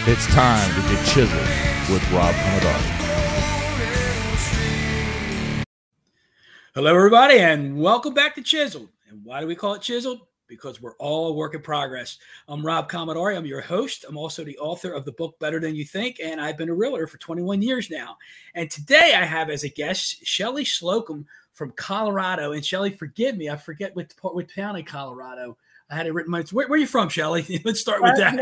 It's time to get chiseled with Rob Commodore. Hello, everybody, and welcome back to Chiseled. And why do we call it Chiseled? Because we're all a work in progress. I'm Rob Commodore. I'm your host. I'm also the author of the book Better Than You Think, and I've been a realtor for 21 years now. And today I have as a guest Shelly Slocum from Colorado. And Shelly, forgive me, I forget what town in Colorado. I had it written. Where are you from, Shelly? Let's start with that.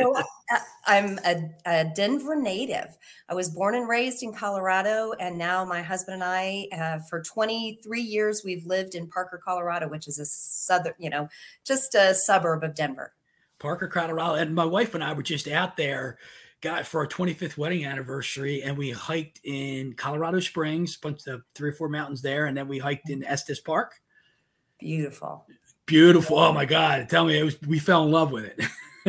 I'm a Denver native. I was born and raised in Colorado, and now my husband and I, for 23 years, we've lived in Parker, Colorado, which is a southern, just a suburb of Denver. Parker, Colorado, and my wife and I were just out there, for our 25th wedding anniversary, and we hiked in Colorado Springs, bunch of 3 or 4 mountains there, and then we hiked in Estes Park. Beautiful. Beautiful. Oh my God. Tell me, we fell in love with it.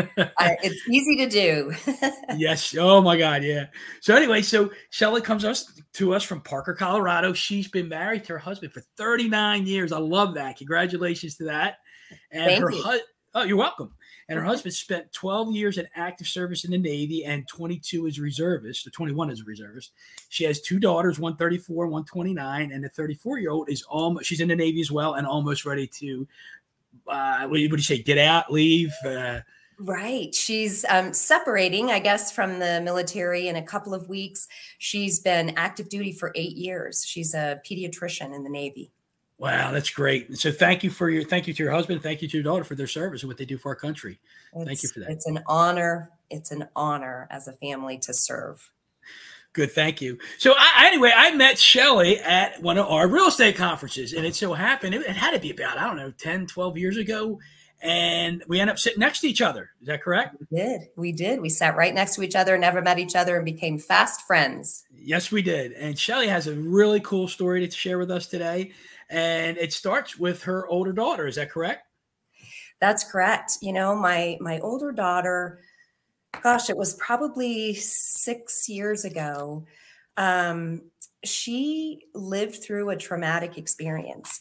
It's easy to do. Yes. Oh my God. Yeah. So anyway, Shelly comes to us from Parker, Colorado. She's been married to her husband for 39 years. I love that. Congratulations to that. And Thank you. Oh, you're welcome. And her husband spent 12 years in active service in the Navy and 22 as a reservist, or 21 as a reservist. She has 2 daughters, one 34, one 29, and the 34-year-old is she's in the Navy as well and almost ready to, what do you say, get out, leave? Right. She's separating, I guess, from the military in a couple of weeks. She's been active duty for 8 years. She's a pediatrician in the Navy. Wow, that's great. So thank you to your husband. Thank you to your daughter for their service and what they do for our country. Thank you for that. It's an honor. It's an honor as a family to serve. Good. Thank you. So I met Shelly at one of our real estate conferences, and it so happened, it had to be about, 10, 12 years ago. And we ended up sitting next to each other. Is that correct? We did. We sat right next to each other, never met each other, and became fast friends. Yes, we did. And Shelly has a really cool story to share with us today. And it starts with her older daughter. Is that correct? That's correct. My older daughter, gosh, it was probably 6 years ago. She lived through a traumatic experience.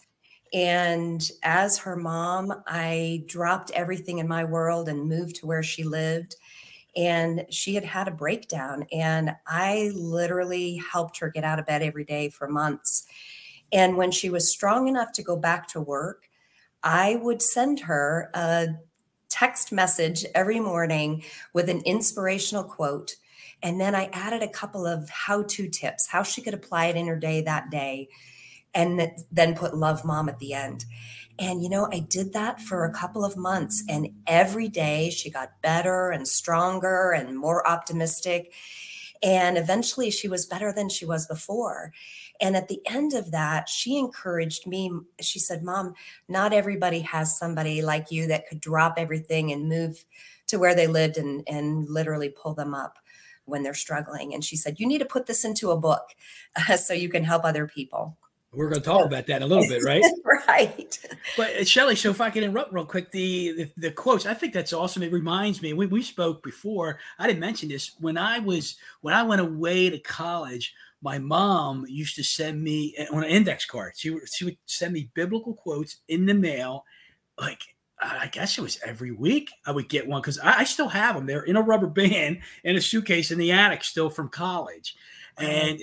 And as her mom, I dropped everything in my world and moved to where she lived. And she had a breakdown. And I literally helped her get out of bed every day for months. And when she was strong enough to go back to work, I would send her a text message every morning with an inspirational quote. And then I added a couple of how-to tips, how she could apply it in her day that day. And then put love mom at the end. And, I did that for a couple of months, and every day she got better and stronger and more optimistic. And eventually she was better than she was before. And at the end of that, she encouraged me. She said, Mom, not everybody has somebody like you that could drop everything and move to where they lived and literally pull them up when they're struggling. And she said, you need to put this into a book so you can help other people. We're going to talk about that in a little bit, right? Right. But Shelly, so if I can interrupt real quick, the quotes, I think that's awesome. It reminds me, we spoke before. I didn't mention this. When I went away to college, my mom used to send me on an index card. She would send me biblical quotes in the mail. Like, I guess it was every week I would get one because I still have them. They're in a rubber band in a suitcase in the attic still from college. And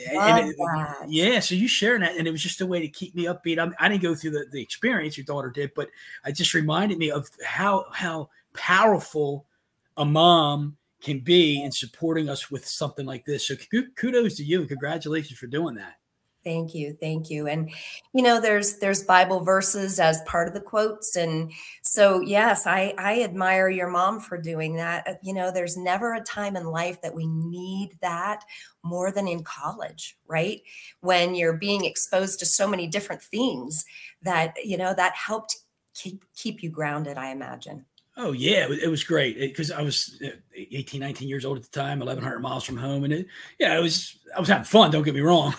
yeah, so you sharing that, and it was just a way to keep me upbeat. I didn't go through the experience your daughter did, but it just reminded me of how powerful a mom can be in supporting us with something like this. So kudos to you and congratulations for doing that. Thank you. Thank you. And, there's Bible verses as part of the quotes. And so, yes, I admire your mom for doing that. There's never a time in life that we need that more than in college, right? When you're being exposed to so many different things that, that helped keep you grounded, I imagine. Oh, yeah, it was great because I was 18, 19 years old at the time, 1,100 miles from home. And I was having fun, don't get me wrong.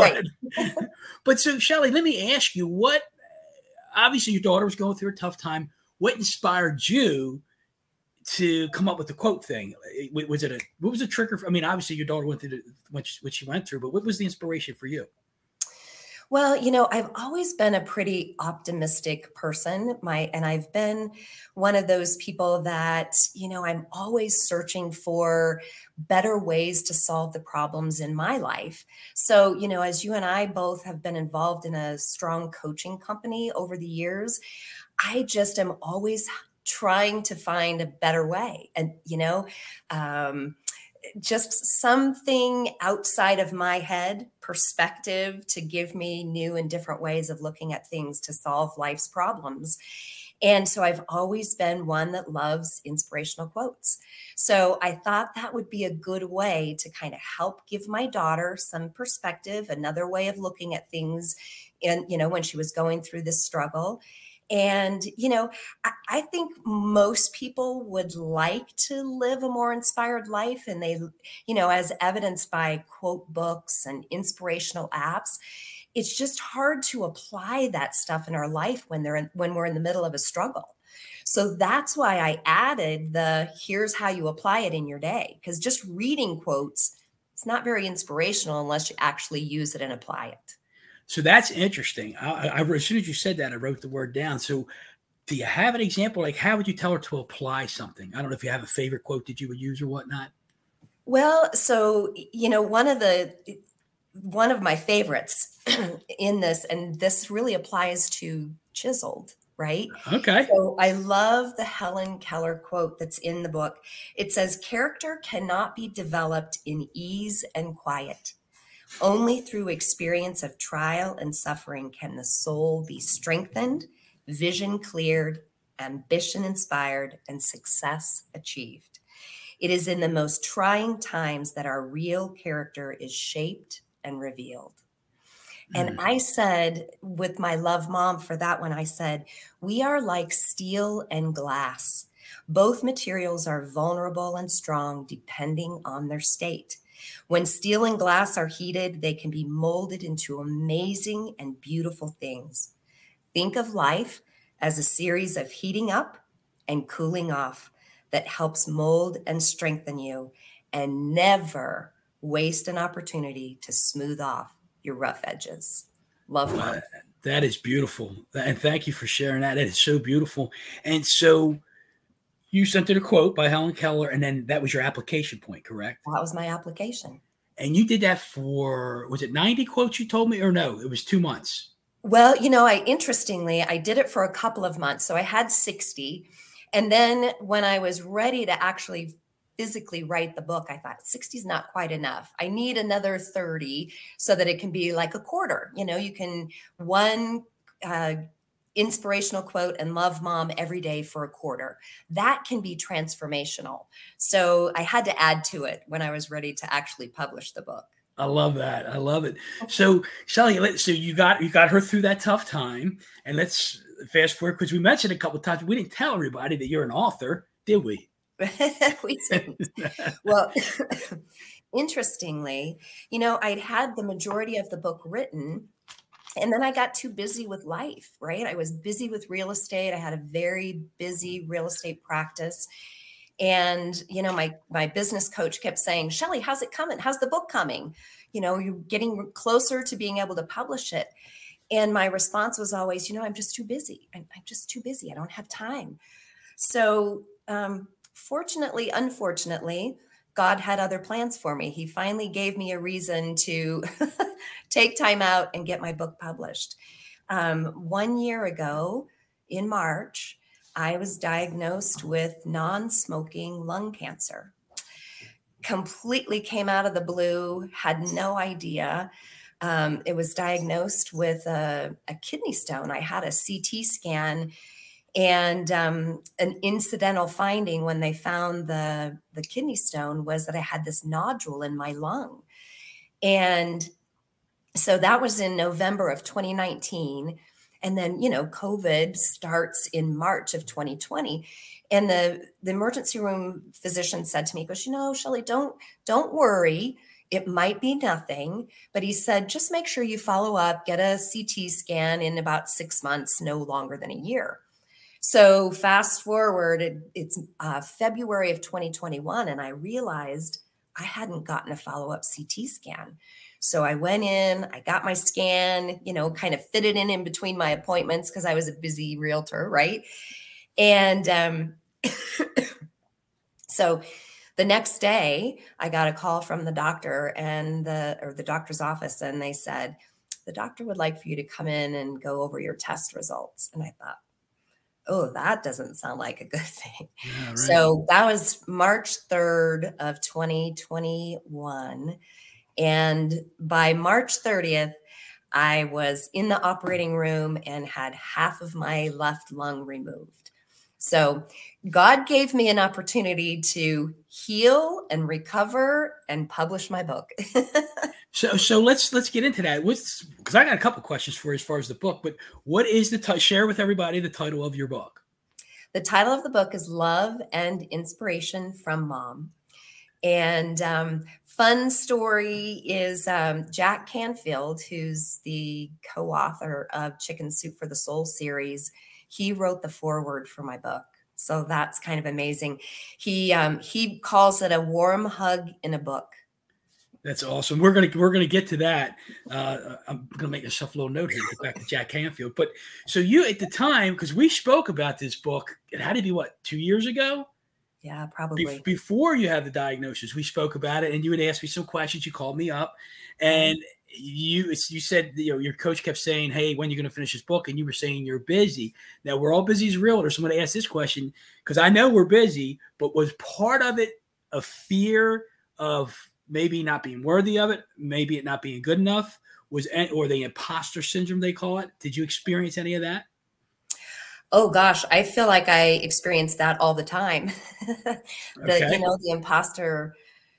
But so, Shelly, let me ask you, obviously your daughter was going through a tough time. What inspired you to come up with the quote thing? What was the trigger? Obviously your daughter went through what she went through, but what was the inspiration for you? Well, I've always been a pretty optimistic person. And I've been one of those people that, I'm always searching for better ways to solve the problems in my life. So, as you and I both have been involved in a strong coaching company over the years, I just am always trying to find a better way. And, um, just something outside of my head perspective to give me new and different ways of looking at things to solve life's problems. And so I've always been one that loves inspirational quotes. So I thought that would be a good way to kind of help give my daughter some perspective, another way of looking at things in, when she was going through this struggle. And, I think most people would like to live a more inspired life. And they, as evidenced by quote books and inspirational apps, it's just hard to apply that stuff in our life when when we're in the middle of a struggle. So that's why I added the here's how you apply it in your day. Because just reading quotes, it's not very inspirational unless you actually use it and apply it. So that's interesting. As soon as you said that, I wrote the word down. So do you have an example? Like, how would you tell her to apply something? I don't know if you have a favorite quote that you would use or whatnot. Well, so, one of my favorites in this, and this really applies to Chiseled, right? Okay. So I love the Helen Keller quote that's in the book. It says, character cannot be developed in ease and quiet. Only through experience of trial and suffering can the soul be strengthened, vision cleared, ambition inspired, and success achieved. It is in the most trying times that our real character is shaped and revealed. And I said, with my love mom for that one, I said, we are like steel and glass. Both materials are vulnerable and strong depending on their state. When steel and glass are heated, they can be molded into amazing and beautiful things. Think of life as a series of heating up and cooling off that helps mold and strengthen you, and never waste an opportunity to smooth off your rough edges. Love Mom. That is beautiful. And thank you for sharing that. That is so beautiful. And so you sent her a quote by Helen Keller, and then that was your application point, correct? That was my application. And you did that for, was it 90 quotes you told me, or no, it was 2 months? Well, interestingly, I did it for a couple of months. So I had 60. And then when I was ready to actually physically write the book, I thought 60 is not quite enough. I need another 30 so that it can be like a quarter. You can one inspirational quote and love mom every day for a quarter. That can be transformational. So I had to add to it when I was ready to actually publish the book. I love that. I love it. So Shelly, so you got her through that tough time, and let's fast forward, because we mentioned a couple of times, we didn't tell everybody that you're an author, did we? We didn't. Well, interestingly, I'd had the majority of the book written, and then I got too busy with life, right? I was busy with real estate. I had a very busy real estate practice. And, my business coach kept saying, Shelly, how's it coming? How's the book coming? You're getting closer to being able to publish it. And my response was always, I'm just too busy. I'm just too busy. I don't have time. So fortunately, unfortunately, God had other plans for me. He finally gave me a reason to take time out and get my book published. 1 year ago in March, I was diagnosed with non-smoking lung cancer. Completely came out of the blue, had no idea. It was diagnosed with a kidney stone. I had a CT scan, and an incidental finding when they found the kidney stone was that I had this nodule in my lung. And so that was in November of 2019. And then, COVID starts in March of 2020. And the emergency room physician said to me, he goes, Shelly, don't worry. It might be nothing. But he said, just make sure you follow up, get a CT scan in about 6 months, no longer than a year. So fast forward, it's February of 2021. And I realized I hadn't gotten a follow-up CT scan. So I went in, I got my scan, kind of fitted in between my appointments because I was a busy realtor, right? And so the next day, I got a call from the doctor and the doctor's office, and they said, the doctor would like for you to come in and go over your test results. And I thought, oh, that doesn't sound like a good thing. Yeah, right. So that was March 3rd of 2021. And by March 30th, I was in the operating room and had half of my left lung removed. So God gave me an opportunity to heal and recover and publish my book. So let's get into that. Because I got a couple questions for you as far as the book, but what is share with everybody the title of your book? The title of the book is Love and Inspiration from Mom. And fun story is Jack Canfield, who's the co-author of Chicken Soup for the Soul series. He wrote the foreword for my book. So that's kind of amazing. He calls it a warm hug in a book. That's awesome. We're gonna get to that. I'm gonna make myself a little note here. Get back to Jack Canfield. But so you at the time, because we spoke about this book, it had to be 2 years ago? Yeah, probably. Before you had the diagnosis, we spoke about it, and you had asked me some questions. You called me up, and you said, your coach kept saying, "Hey, when are you going to finish this book?" And you were saying you're busy. Now we're all busy as realtors. So I'm going to ask this question because I know we're busy, but was part of it a fear of maybe not being worthy of it, maybe it not being good enough, or the imposter syndrome they call it? Did you experience any of that? Oh gosh, I feel like I experience that all the time. The imposter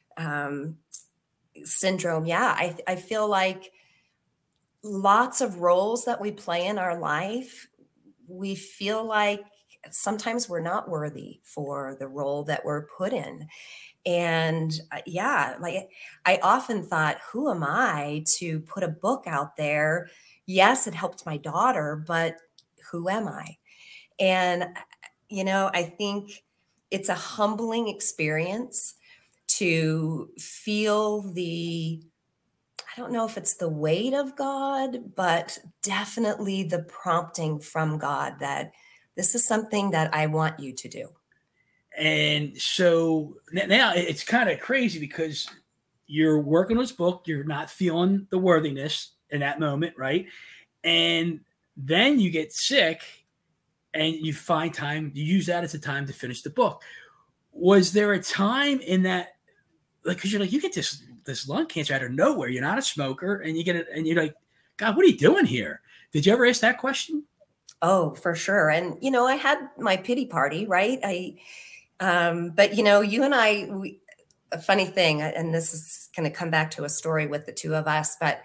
syndrome. Yeah, I feel like lots of roles that we play in our life, we feel like sometimes we're not worthy for the role that we're put in. And like I often thought, who am I to put a book out there? Yes, it helped my daughter, but who am I? And, I think it's a humbling experience to feel I don't know if it's the weight of God, but definitely the prompting from God that this is something that I want you to do. And so now it's kind of crazy because you're working on this book, you're not feeling the worthiness in that moment, right? And then you get sick and you find time, you use that as a time to finish the book. Was there a time in that, because you get this lung cancer out of nowhere, you're not a smoker, and you get it, and you're like, God, what are you doing here? Did you ever ask that question? Oh, for sure. And, I had my pity party, right? But you and I, a funny thing, and this is going to come back to a story with the two of us, but,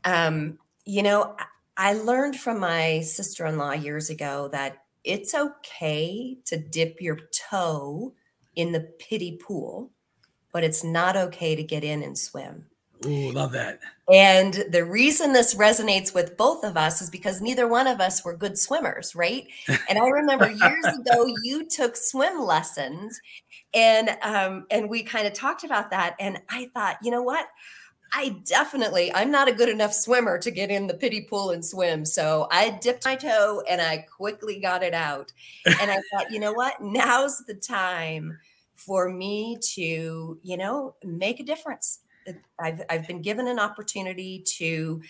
I learned from my sister-in-law years ago that it's okay to dip your toe in the pity pool, but it's not okay to get in and swim. Ooh, love that. And the reason this resonates with both of us is because neither one of us were good swimmers, right? And I remember years ago, you took swim lessons and we kind of talked about that. And I thought, you know what? I'm not a good enough swimmer to get in the pity pool and swim. So I dipped my toe and I quickly got it out. And I thought, you know what? Now's the time for me to, make a difference. I've been given an opportunity to,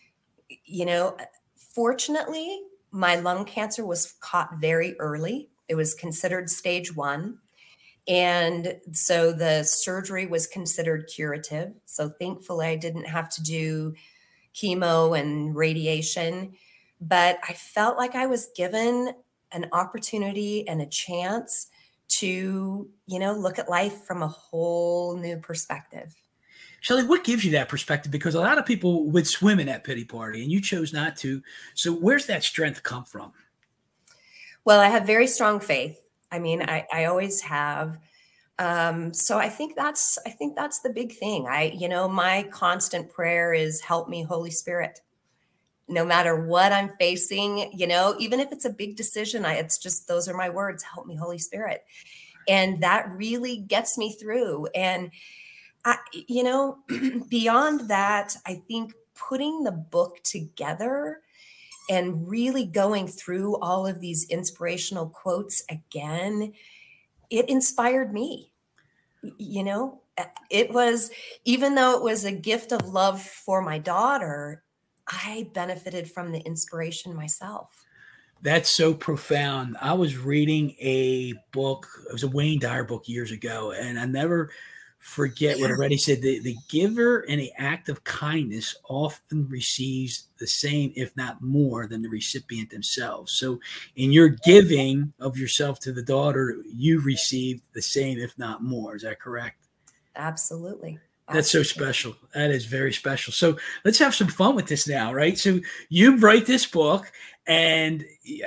fortunately, my lung cancer was caught very early. It was considered stage 1. And so the surgery was considered curative. So thankfully, I didn't have to do chemo and radiation, but I felt like I was given an opportunity and a chance to, look at life from a whole new perspective. Shelly, what gives you that perspective? Because a lot of people would swim in that pity party and you chose not to. So where's that strength come from? Well, I have very strong faith. I mean, I always have. So I think that's the big thing. My constant prayer is help me, Holy Spirit. No matter what I'm facing, even if it's a big decision, it's just, those are my words, help me, Holy Spirit. And that really gets me through. And You know, beyond that, I think putting the book together and really going through all of these inspirational quotes again, it inspired me. You know, it was, even though it was a gift of love for my daughter, I benefited from the inspiration myself. That's so profound. I was reading a book, it was a Wayne Dyer book years ago, and I never forget what already said. The giver in the act of kindness often receives the same, if not more, than the recipient themselves. So in your giving of yourself to the daughter, you received the same, if not more. Is that correct? Absolutely. That's so special. That is very special. So let's have some fun with this now, right? So you write this book, and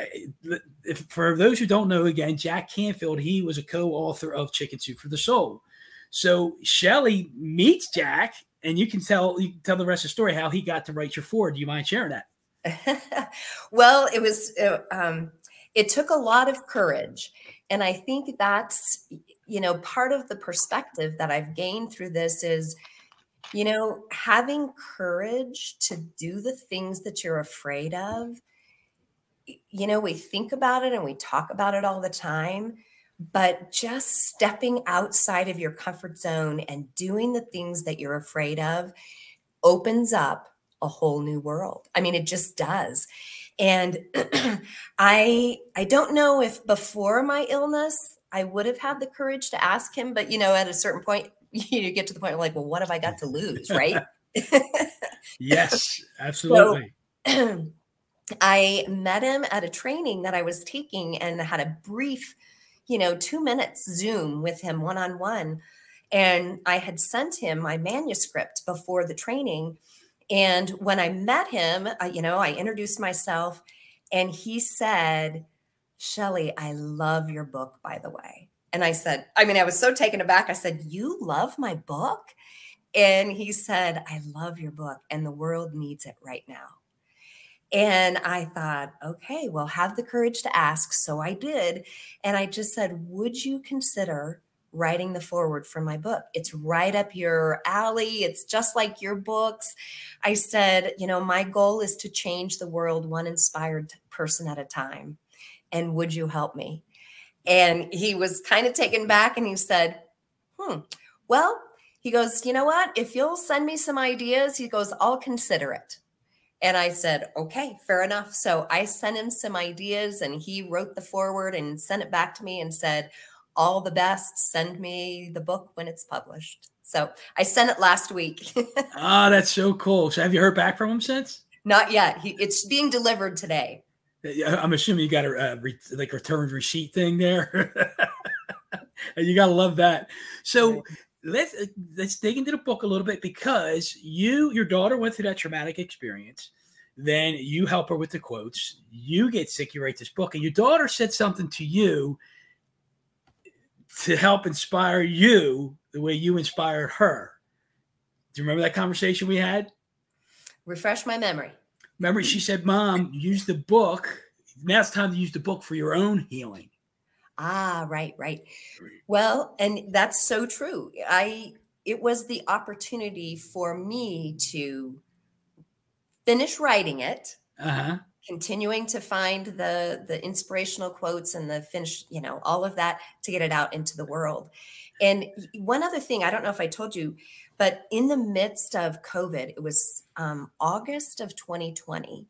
for those who don't know, again, Jack Canfield, he was a co-author of Chicken Soup for the Soul. So Shelley meets Jack, and you can tell the rest of the story, how he got to write your foreword. Do you mind sharing that? Well, it took a lot of courage. And I think that's, you know, part of the perspective that I've gained through this is, you know, having courage to do the things that you're afraid of. You know, we think about it and we talk about it all the time, but just stepping outside of your comfort zone and doing the things that you're afraid of opens up a whole new world. I mean, it just does. And I don't know if before my illness, I would have had the courage to ask him, but, you know, at a certain point, you get to the point of like, well, what have I got to lose? Right. Yes, absolutely. So, I met him at a training that I was taking and had a brief, you know, 2 minutes Zoom with him one-on-one. And I had sent him my manuscript before the training. And when I met him, you know, I introduced myself, and he said, "Shelley, I love your book, by the way." And I said, I mean, I was so taken aback. I said, "You love my book?" And he said, "I love your book, and the world needs it right now." And I thought, okay, well, have the courage to ask. So I did. And I just said, "Would you consider writing the foreword for my book? It's right up your alley. It's just like your books." I said, "You know, my goal is to change the world one inspired person at a time. And would you help me?" And he was kind of taken back, and he said, well, he goes, "You know what? If you'll send me some ideas," he goes, "I'll consider it." And I said, okay, fair enough. So I sent him some ideas, and he wrote the foreword and sent it back to me and said, "All the best. Send me the book when it's published." So I sent it last week. Oh, that's so cool. So have you heard back from him since? Not yet. It's being delivered today. I'm assuming you got a like return receipt thing there. You got to love that. So let's dig into the book a little bit, because your daughter went through that traumatic experience. Then you help her with the quotes. You get sick. You write this book, and your daughter said something to you to help inspire you the way you inspired her. Do you remember that conversation we had? Refresh my memory. Remember, she said, "Mom, use the book. Now it's time to use the book for your own healing." Ah, right. Well, and that's so true. It was the opportunity for me to finish writing it, continuing to find the inspirational quotes and the finish, you know, all of that, to get it out into the world. And one other thing, I don't know if I told you, but in the midst of COVID, it was August of 2020.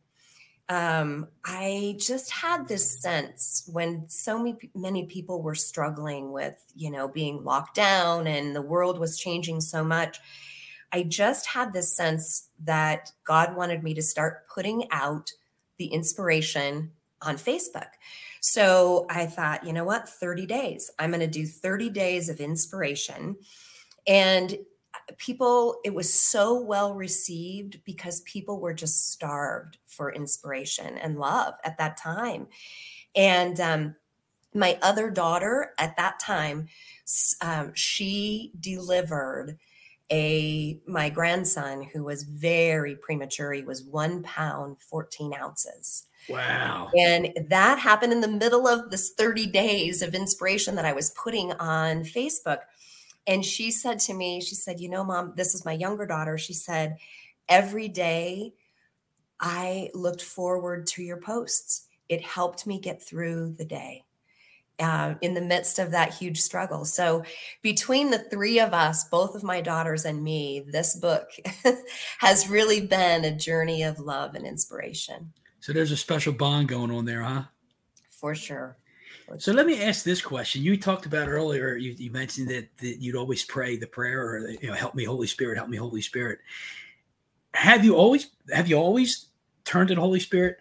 I just had this sense, when so many people were struggling with, you know, being locked down and the world was changing so much. I just had this sense that God wanted me to start putting out the inspiration on Facebook. So I thought, you know what, 30 days, I'm going to do 30 days of inspiration. And it was so well received because people were just starved for inspiration and love at that time. And my other daughter at that time, she delivered my grandson, who was very premature. He was 1 pound, 14 ounces. Wow. And that happened in the middle of this 30 days of inspiration that I was putting on Facebook. And she said to me, she said, Mom, this is my younger daughter. She said, every day I looked forward to your posts. It helped me get through the day in the midst of that huge struggle. So between the three of us, both of my daughters and me, this book has really been a journey of love and inspiration. So there's a special bond going on there, huh? For sure. So let me ask this question. You talked about earlier, you mentioned that you'd always pray the prayer, or, help me, Holy Spirit, help me, Holy Spirit. Have you always turned to the Holy Spirit?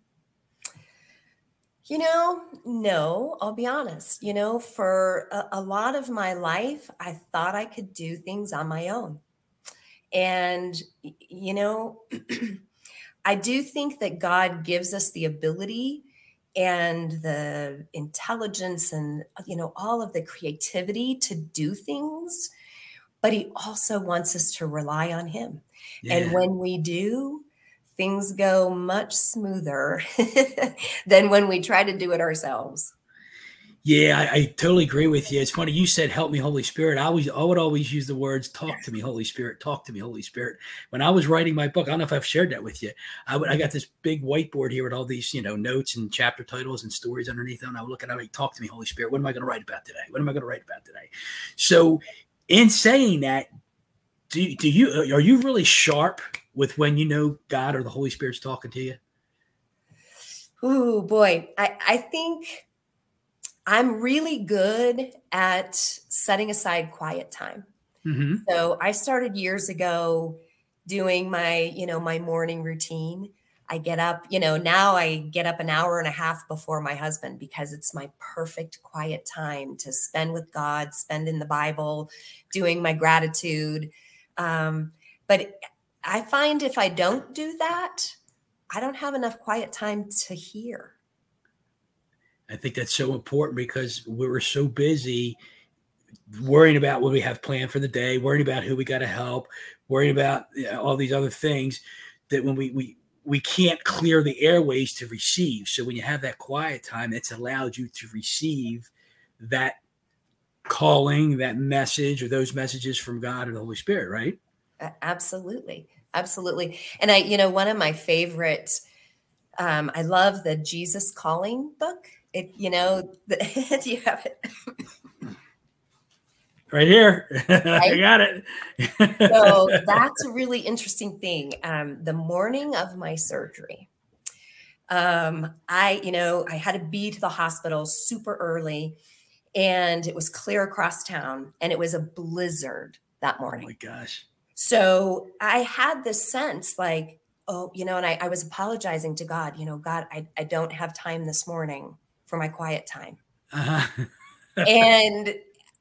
No, I'll be honest. For a lot of my life, I thought I could do things on my own. And, I do think that God gives us the ability and the intelligence and, all of the creativity to do things, but he also wants us to rely on him. Yeah. And when we do, things go much smoother than when we try to do it ourselves. Yeah, I totally agree with you. It's funny. You said, help me, Holy Spirit. I would always use the words, talk to me, Holy Spirit, talk to me, Holy Spirit. When I was writing my book, I don't know if I've shared that with you. I got this big whiteboard here with all these, notes and chapter titles and stories underneath them. And I would look at it, like, talk to me, Holy Spirit. What am I going to write about today? What am I going to write about today? So in saying that, are you really sharp with when God or the Holy Spirit's talking to you? Ooh, boy. I think I'm really good at setting aside quiet time. Mm-hmm. So I started years ago doing my, my morning routine. I get up, now I get up an hour and a half before my husband because it's my perfect quiet time to spend with God, spend in the Bible, doing my gratitude. But I find if I don't do that, I don't have enough quiet time to hear. I think that's so important because we're so busy worrying about what we have planned for the day, worrying about who we got to help, worrying about all these other things that when we can't clear the airways to receive. So when you have that quiet time, it's allowed you to receive that calling, that message, or those messages from God or the Holy Spirit, right? Absolutely. Absolutely. And one of my favorite, I love the Jesus Calling book. Do you have it? Right here. Right? I got it. So that's a really interesting thing. The morning of my surgery, I had to be to the hospital super early, and it was clear across town, and it was a blizzard that morning. Oh my gosh. So I had this sense like, and I was apologizing to God, God, I don't have time this morning for my quiet time. Uh-huh. And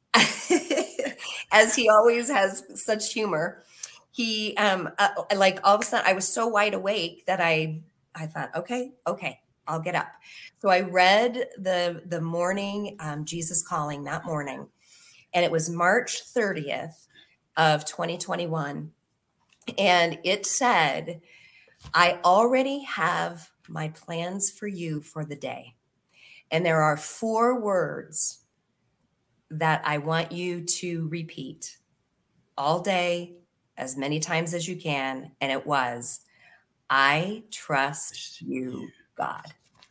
as he always has such humor, he, like all of a sudden I was so wide awake that I thought, okay, I'll get up. So I read the morning, Jesus Calling that morning, and it was March 30th of 2021. And it said, I already have my plans for you for the day. And there are 4 words that I want you to repeat all day, as many times as you can. And it was, I trust you, God.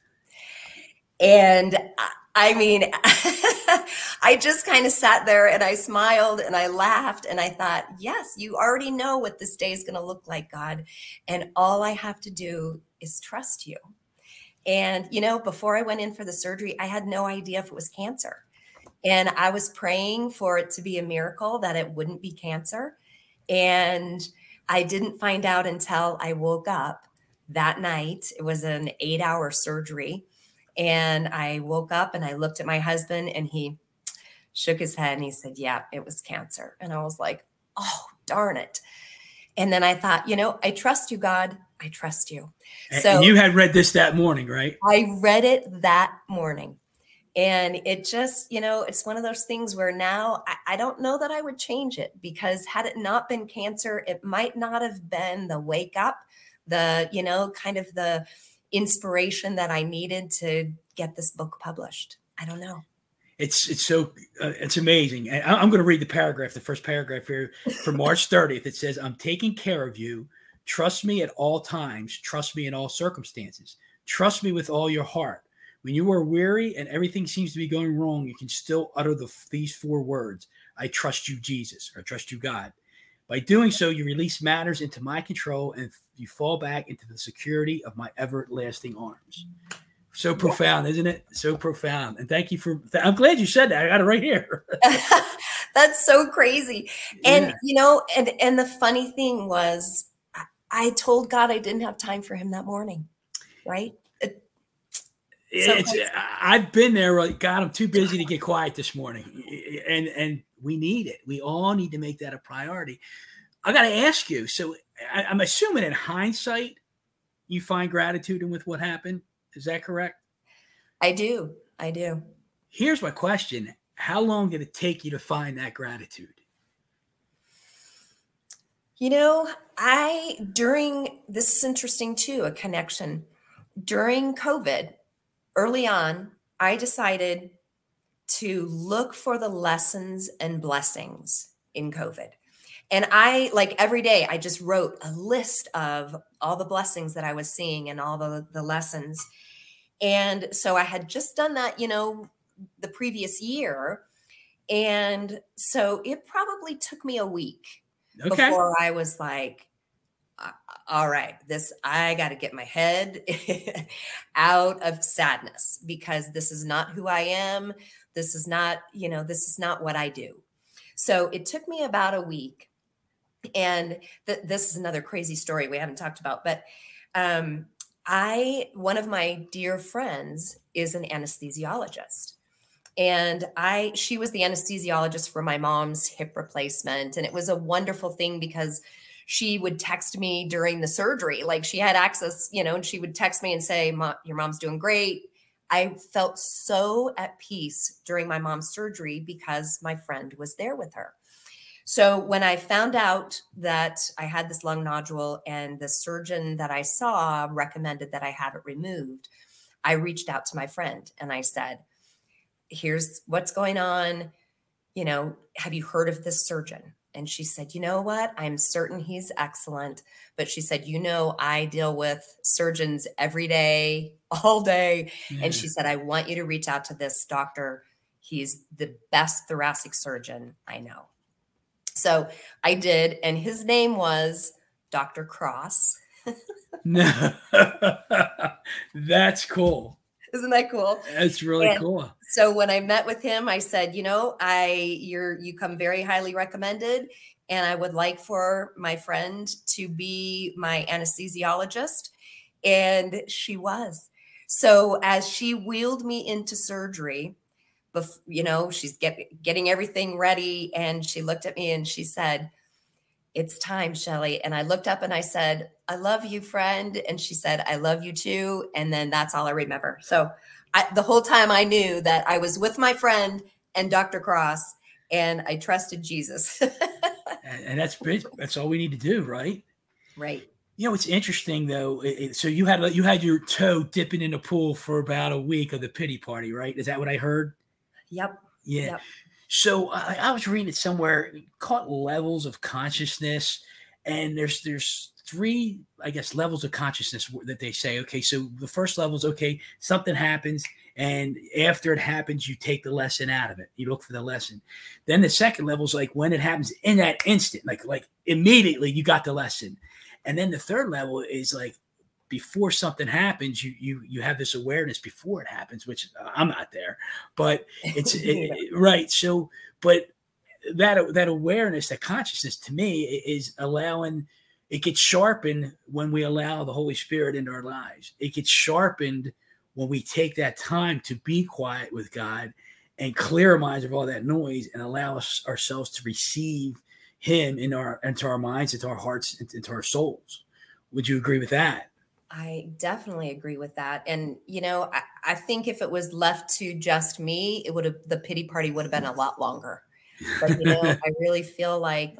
And I mean, I just kind of sat there and I smiled and I laughed and I thought, yes, you already know what this day is going to look like, God. And all I have to do is trust you. And, before I went in for the surgery, I had no idea if it was cancer. And I was praying for it to be a miracle that it wouldn't be cancer. And I didn't find out until I woke up that night. It was an 8-hour surgery. And I woke up and I looked at my husband and he shook his head and he said, yeah, it was cancer. And I was like, oh, darn it. And then I thought, I trust you, God. I trust you. So and you had read this that morning, right? I read it that morning. And it just, it's one of those things where now I don't know that I would change it, because had it not been cancer, it might not have been the wake up, the, kind of the inspiration that I needed to get this book published. I don't know. It's so it's amazing. And I'm going to read the paragraph, the first paragraph here from March 30th. It says, "I'm taking care of you. Trust me at all times. Trust me in all circumstances. Trust me with all your heart. When you are weary and everything seems to be going wrong, you can still utter these 4 words: I trust you, Jesus, or I trust you, God. By doing so, you release matters into my control and you fall back into the security of my everlasting arms." So profound, isn't it? So profound. And thank you I'm glad you said that. I got it right here. That's so crazy. And, Yeah. and the funny thing was, I told God I didn't have time for him that morning. Right. I've been there. Like, God, I'm too busy to get quiet this morning. And we need it. We all need to make that a priority. I got to ask you. So I'm assuming in hindsight, you find gratitude in with what happened. Is that correct? I do. Here's my question. How long did it take you to find that gratitude? This is interesting too, a connection. During COVID, early on, I decided to look for the lessons and blessings in COVID. And every day, I just wrote a list of all the blessings that I was seeing and all the lessons. And so I had just done that, the previous year. And so it probably took me a week before I was like, all right, I got to get my head out of sadness, because this is not who I am. This is not what I do. So it took me about a week. And this is another crazy story we haven't talked about, but one of my dear friends is an anesthesiologist, and she was the anesthesiologist for my mom's hip replacement. And it was a wonderful thing because she would text me during the surgery. Like, she had access, and she would text me and say, your mom's doing great. I felt so at peace during my mom's surgery because my friend was there with her. So when I found out that I had this lung nodule and the surgeon that I saw recommended that I have it removed, I reached out to my friend and I said, here's what's going on. Have you heard of this surgeon? And she said, you know what? I'm certain he's excellent. But she said, I deal with surgeons every day, all day. Yeah. And she said, I want you to reach out to this doctor. He's the best thoracic surgeon I know. So I did. And his name was Dr. Cross. No, that's cool. Isn't that cool? That's really cool. So when I met with him, I said, you come very highly recommended, and I would like for my friend to be my anesthesiologist. And she was. So as she wheeled me into surgery, she's getting everything ready, and she looked at me and she said, it's time, Shelly. And I looked up and I said, I love you, friend. And she said, I love you too. And then that's all I remember. So the whole time I knew that I was with my friend and Dr. Cross, and I trusted Jesus. And that's all we need to do, right? Right. It's interesting though. So you had your toe dipping in the pool for about a week of the pity party, right? Is that what I heard? Yep. Yeah. Yep. So I was reading it somewhere, called levels of consciousness, and there's 3, I guess, levels of consciousness that they say. Okay, so the first level is, okay, something happens, and after it happens, you take the lesson out of it. You look for the lesson. Then the second level is like when it happens in that instant, like immediately you got the lesson. And then the third level is like before something happens, you have this awareness before it happens, which I'm not there, but it's right. So, but that awareness, that consciousness, to me is allowing. It gets sharpened when we allow the Holy Spirit into our lives. It gets sharpened when we take that time to be quiet with God and clear our minds of all that noise and allow ourselves to receive Him into our minds, into our hearts, into our souls. Would you agree with that? I definitely agree with that. And, I think if it was left to just me, the pity party would have been a lot longer. But, I really feel like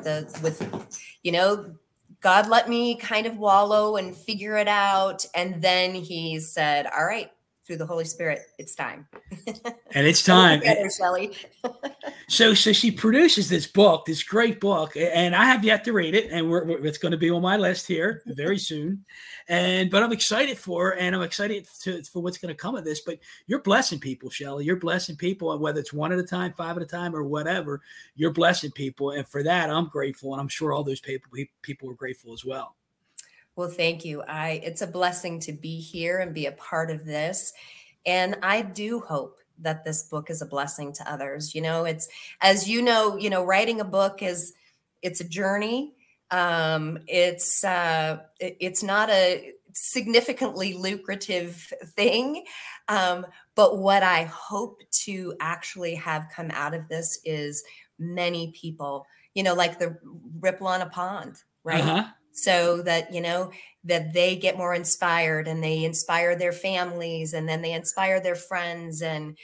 God let me kind of wallow and figure it out. And then He said, all right, through the Holy Spirit, it's time. And it's time. Together, Shelley. So she produces this book, this great book, and I have yet to read it, and it's going to be on my list here very soon. But I'm excited for her, and I'm excited for what's going to come of this. But you're blessing people, Shelley. You're blessing people, and whether it's one at a time, 5 at a time, or whatever, you're blessing people. And for that, I'm grateful, and I'm sure all those people are grateful as well. Well, thank you. It's a blessing to be here and be a part of this. And I do hope that this book is a blessing to others. It's, as writing a book it's a journey. It's not a significantly lucrative thing. But what I hope to actually have come out of this is many people, like the ripple on a pond, right? Uh-huh. So that, that they get more inspired and they inspire their families and then they inspire their friends. And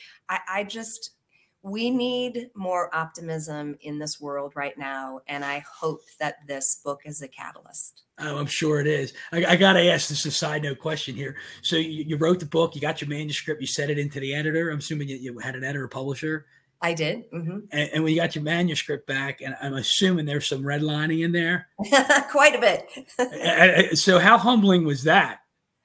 we need more optimism in this world right now. And I hope that this book is a catalyst. Oh, I'm sure it is. I got to ask this, a side note question here. So you wrote the book, you got your manuscript, you sent it into the editor. I'm assuming you had an editor publisher. I did. Mm-hmm. And when you got your manuscript back, and I'm assuming there's some redlining in there. Quite a bit. So how humbling was that?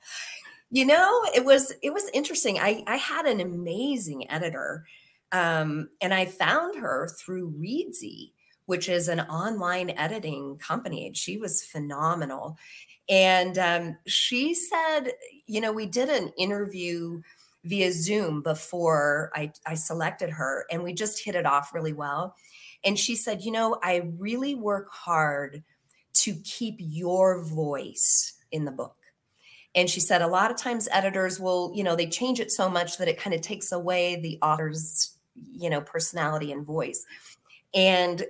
It was interesting. I had an amazing editor, and I found her through Reedsy, which is an online editing company. And she was phenomenal. And she said, we did an interview via Zoom before I selected her, and we just hit it off really well. And she said, I really work hard to keep your voice in the book. And she said, a lot of times editors will, they change it so much that it kind of takes away the author's, personality and voice. And,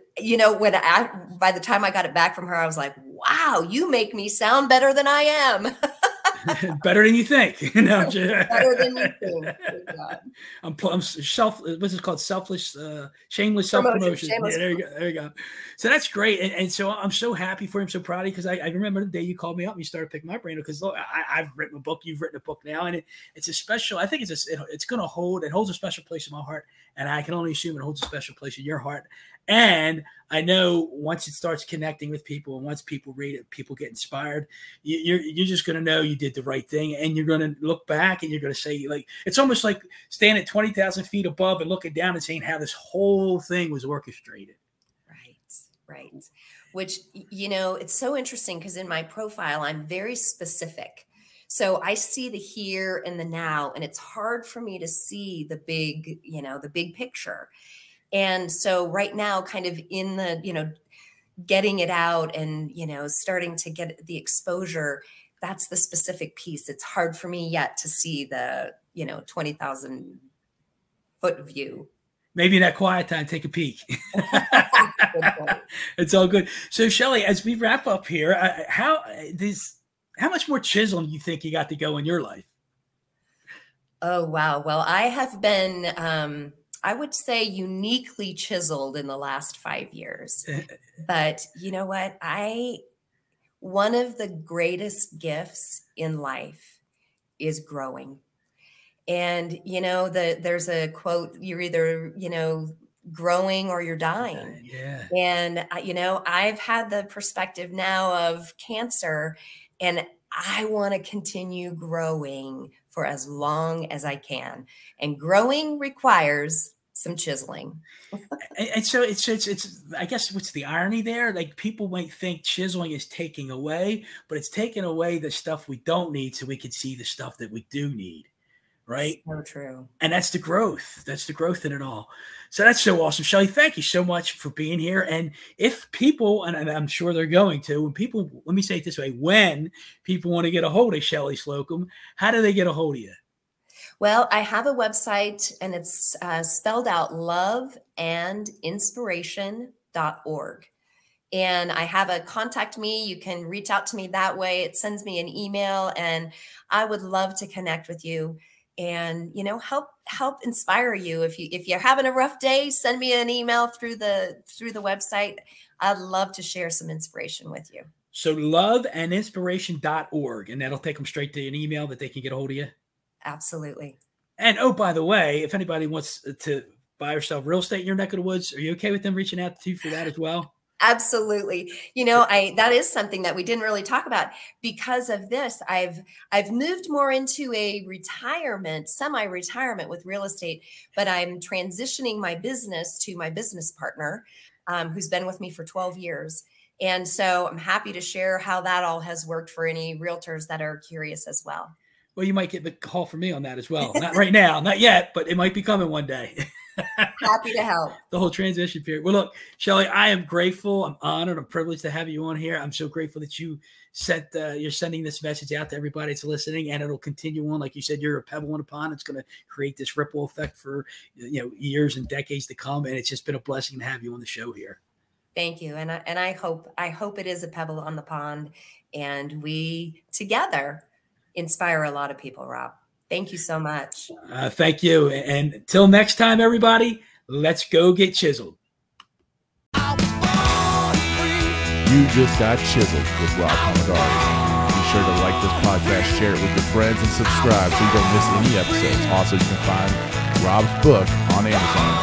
by the time I got it back from her, I was like, wow, you make me sound better than I am. Better than you think. Better than you think. I'm what's it called? Shameless self-promotion. Yeah, there you go. So that's great. And so I'm so happy for him, so proud of you, because I remember the day you called me up and you started picking my brain, because look, I've written a book, you've written a book now, and it's a special, I think it holds a special place in my heart, and I can only assume it holds a special place in your heart. And I know once it starts connecting with people, and once people read it, people get inspired, you're just going to know you did the right thing, and you're going to look back and you're going to say, like, it's almost like standing at 20,000 feet above and looking down and saying how this whole thing was orchestrated. Right. Which, it's so interesting, because in my profile, I'm very specific. So I see the here and the now, and it's hard for me to see the big picture. And so right now, kind of in the, getting it out and, starting to get the exposure, that's the specific piece. It's hard for me yet to see the, 20,000 foot view. Maybe in that quiet time, take a peek. It's all good. So Shelley, as we wrap up here, how much more chiseling do you think you got to go in your life? Oh, wow. Well, I have been, I would say, uniquely chiseled in the last 5 years. But you know what? One of the greatest gifts in life is growing. And, there's a quote, you're either, growing or you're dying. Yeah. And, I've had the perspective now of cancer, and I want to continue growing for as long as I can. And growing requires some chiseling. And so it's I guess what's the irony there? Like, people might think chiseling is taking away, but it's taking away the stuff we don't need so we can see the stuff that we do need. Right? So true. And that's the growth. That's the growth in it all. So that's so awesome. Shelley, thank you so much for being here. And if people, and I'm sure they're going to, let me say it this way, when people want to get a hold of Shelley Slocum, how do they get a hold of you? Well, I have a website, and it's spelled out loveandinspiration.org. And I have a contact me. You can reach out to me that way. It sends me an email, and I would love to connect with you and, help inspire you. If you're having a rough day, send me an email through the website. I'd love to share some inspiration with you. So loveandinspiration.org, and that'll take them straight to an email that they can get a hold of you. Absolutely. And oh, by the way, if anybody wants to buy or sell real estate in your neck of the woods, are you okay with them reaching out to you for that as well? Absolutely. That is something that we didn't really talk about. Because of this, I've moved more into a semi-retirement with real estate, but I'm transitioning my business to my business partner, who's been with me for 12 years. And so I'm happy to share how that all has worked for any realtors that are curious as well. Well, you might get the call from me on that as well. Not right now, not yet, but it might be coming one day. Happy to help. The whole transition period. Well, look, Shelly, I am grateful. I'm honored. I'm privileged to have you on here. I'm so grateful that you're sending this message out to everybody that's listening, and it'll continue on. Like you said, you're a pebble in a pond. It's going to create this ripple effect for years and decades to come. And it's just been a blessing to have you on the show here. Thank you. And I hope it is a pebble on the pond, and we together inspire a lot of people, Rob. Thank you so much. Thank you. And until next time, everybody, let's go get chiseled. You just got chiseled with Rob Palmagari. Be sure to like this podcast, share it with your friends, and subscribe so you don't miss any episodes. Also, you can find Rob's book on Amazon.